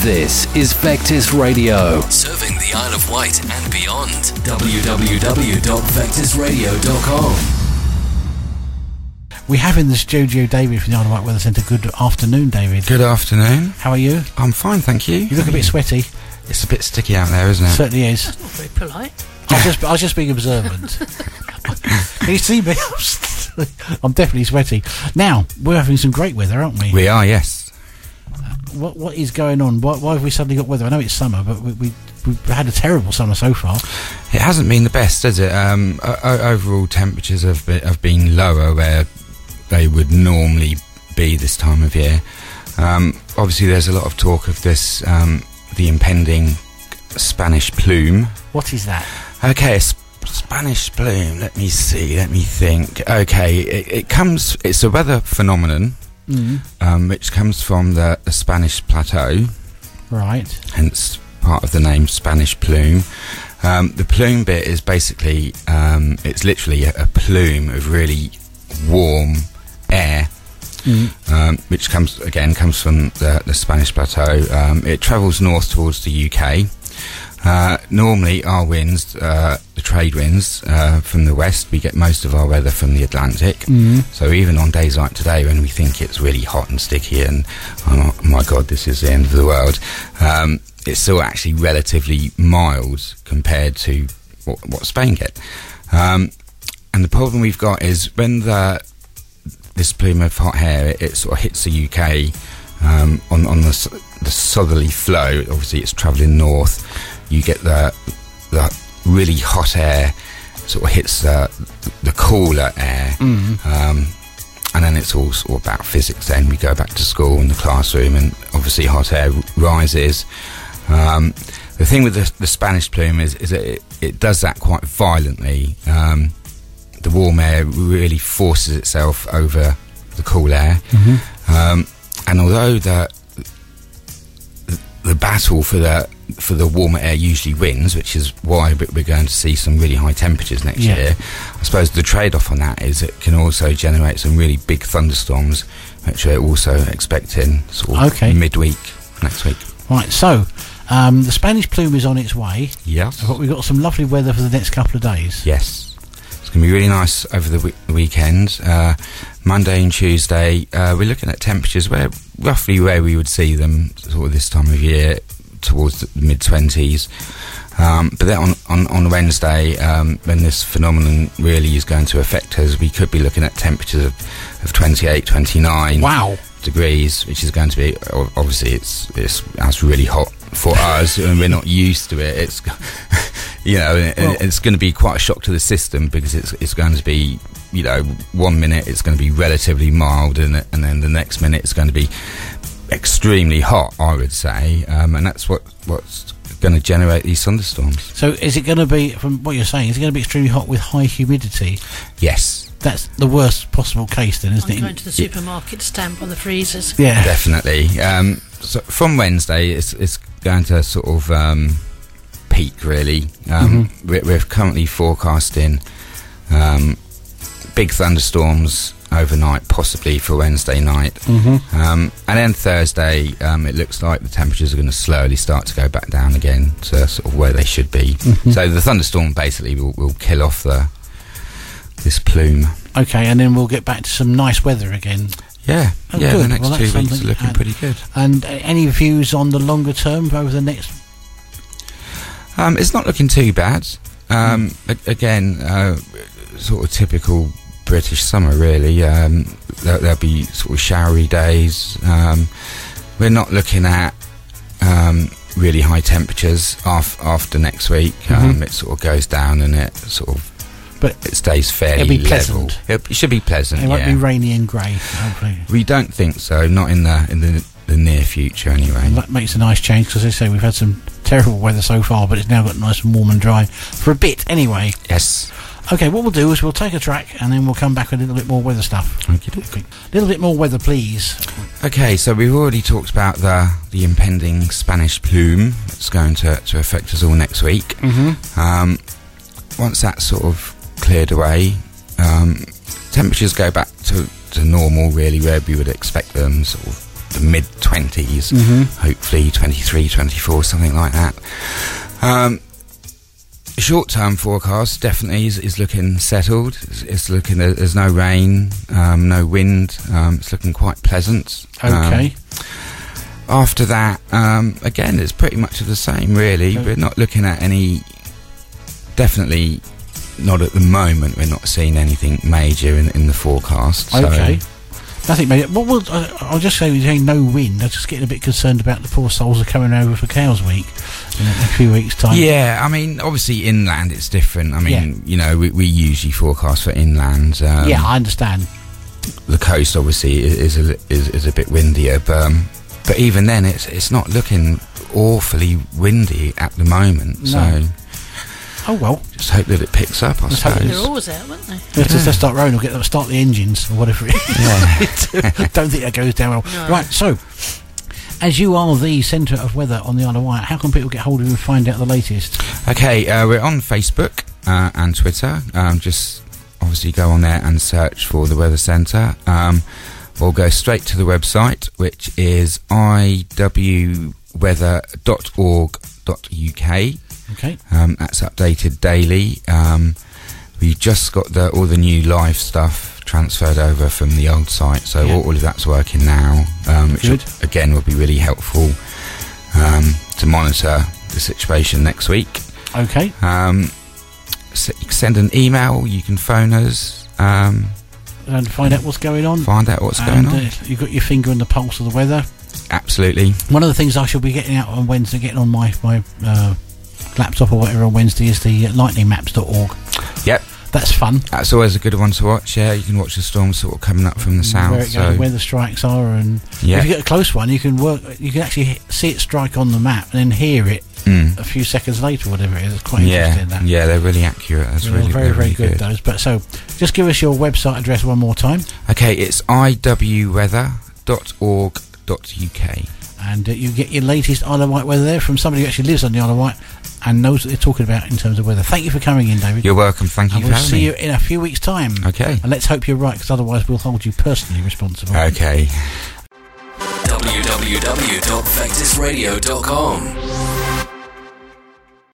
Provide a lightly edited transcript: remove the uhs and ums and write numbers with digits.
This is Vectis Radio, serving the Isle of Wight and beyond. www.vectisradio.com. We have in the studio David from the Isle of Wight Weather Centre. Good afternoon, David. Good afternoon. How are you? I'm fine, thank you. You look a bit sweaty. It's a bit sticky out there, isn't it? Certainly is. That's not very polite. I was just being observant. Can you see me? I'm definitely sweaty. Now, we're having some great weather, aren't we? We are, yes. What is going on? Why have we suddenly got weather? I know it's summer, but we've had a terrible summer so far. It hasn't been the best, has it? Overall temperatures have been lower where they would normally be this time of year. Obviously, there's a lot of talk of this, the impending Spanish plume. What is that? Okay, Spanish plume. Let me think. Okay, it's a weather phenomenon. Which comes from the Spanish plateau, right? Hence part of the name Spanish plume. The plume bit is basically it's literally a plume of really warm air, which comes from the Spanish plateau. It travels north towards the UK. Normally our winds, the trade winds from the west, we get most of our weather from the Atlantic. So even on days like today when we think it's really hot and sticky and oh my god, this is the end of the world, it's still actually relatively mild compared to what Spain get. And the problem we've got is when this plume of hot air, it sort of hits the UK on the southerly flow. Obviously it's travelling north. You get the really hot air sort of hits the cooler air, and then it's all sort of about physics. Then we go back to school in the classroom, and obviously hot air rises. The thing with the Spanish plume is that it does that quite violently. The warm air really forces itself over the cool air, and although the battle for the warmer air usually wins, which is why we're going to see some really high temperatures next year. I suppose the trade-off on that is it can also generate some really big thunderstorms, which we're also expecting sort of midweek next week. Right, so the Spanish plume is on its way. Yes. But we've got some lovely weather for the next couple of days. Yes. It's going to be really nice over the weekend. Monday and Tuesday, we're looking at temperatures roughly where we would see them sort of this time of year, towards the mid-20s. But then on Wednesday, when this phenomenon really is going to affect us, we could be looking at temperatures of 28, 29 degrees, which is going to be, obviously that's really hot for us, and we're not used to it. It's, it's going to be quite a shock to the system, because it's going to be, 1 minute it's going to be relatively mild, and then the next minute it's going to be extremely hot, I would say, and that's what's going to generate these thunderstorms. So is it going to be, from what you're saying, is it going to be extremely hot with high humidity? Yes. That's the worst possible case then, isn't it? Going to the supermarket to stamp on the freezers. Yeah, definitely. So from Wednesday it's going to sort of peak really. We're currently forecasting big thunderstorms overnight, possibly for Wednesday night, and then Thursday it looks like the temperatures are going to slowly start to go back down again to sort of where they should be. So the thunderstorm basically will kill off this plume. Okay, and then we'll get back to some nice weather again. The next 2 weeks are looking pretty good. And any views on the longer term over the next? It's not looking too bad. Again, sort of typical British summer really. There'll be sort of showery days. We're not looking at really high temperatures after next week. It sort of goes down, and it stays fairly it'll be level. Pleasant. It should be pleasant. It won't be rainy and grey, hopefully. We don't think so. Not in the near future, anyway. Well, that makes a nice change, because as I say, we've had some terrible weather so far, but it's now got nice and warm and dry for a bit, anyway. Yes. Okay, what we'll do is we'll take a track, and then we'll come back with a little bit more weather stuff. Okay. A little bit more weather, please. Okay, so we've already talked about the impending Spanish plume that's going to affect us all next week. Once that's sort of cleared away, temperatures go back to normal, really, where we would expect them, sort of the mid-20s, hopefully 23, 24, something like that. Short-term forecast definitely is looking settled. It's looking, there's no rain, no wind. It's looking quite pleasant. Okay. After that, again, it's pretty much the same, really. We're not looking at any, definitely not at the moment, we're not seeing anything major in the forecast. So. Okay. Nothing major. I'll just say, we're saying no wind. I'm just getting a bit concerned about the poor souls are coming over for Cows Week in a few weeks' time. Yeah, I mean, obviously inland it's different. I mean, you know, we usually forecast for inland. Yeah, I understand. The coast obviously is a bit windier, but even then it's not looking awfully windy at the moment. No. So oh well, just hope that it picks up. I Let's hope suppose. They're always out, weren't they? let's just start rowing or start the engines or whatever it is. Don't think that goes down well. No. Right, so as you are the centre of weather on the Isle of Wight, how can people get hold of you and find out the latest? Okay, we're on Facebook and Twitter. Just obviously go on there and search for the Weather Centre. Or go straight to the website, which is iwweather.org.uk. Okay. That's updated daily. We've just got all the new live stuff transferred over from the old site, so all of that's working now, which Good. again will be really helpful to monitor the situation next week. Okay. Send an email, you can phone us, And find out what's going on. find out what's going on. You've got your finger on the pulse of the weather. Absolutely. One of the things I shall be getting out on Wednesday, getting on my laptop or whatever on Wednesday, is the lightningmaps.org. Yep. That's fun. That's always a good one to watch. Yeah, you can watch the storms sort of coming up from the south. Where, it goes, where the strikes are, and if you get a close one, you can actually see it strike on the map and then hear it a few seconds later, or whatever it is. It's quite interesting. That. Yeah, they're really accurate. That's They're really very good. Those. But so, just give us your website address one more time. Okay, it's iwweather.org.uk. And you get your latest Isle of Wight weather there from somebody who actually lives on the Isle of Wight and knows what they're talking about in terms of weather. Thank you for coming in, David. You're welcome. Thank you and for we'll having see me. you in a few weeks' time. Okay. And let's hope you're right, because otherwise we'll hold you personally responsible. Okay. www.vectisradio.com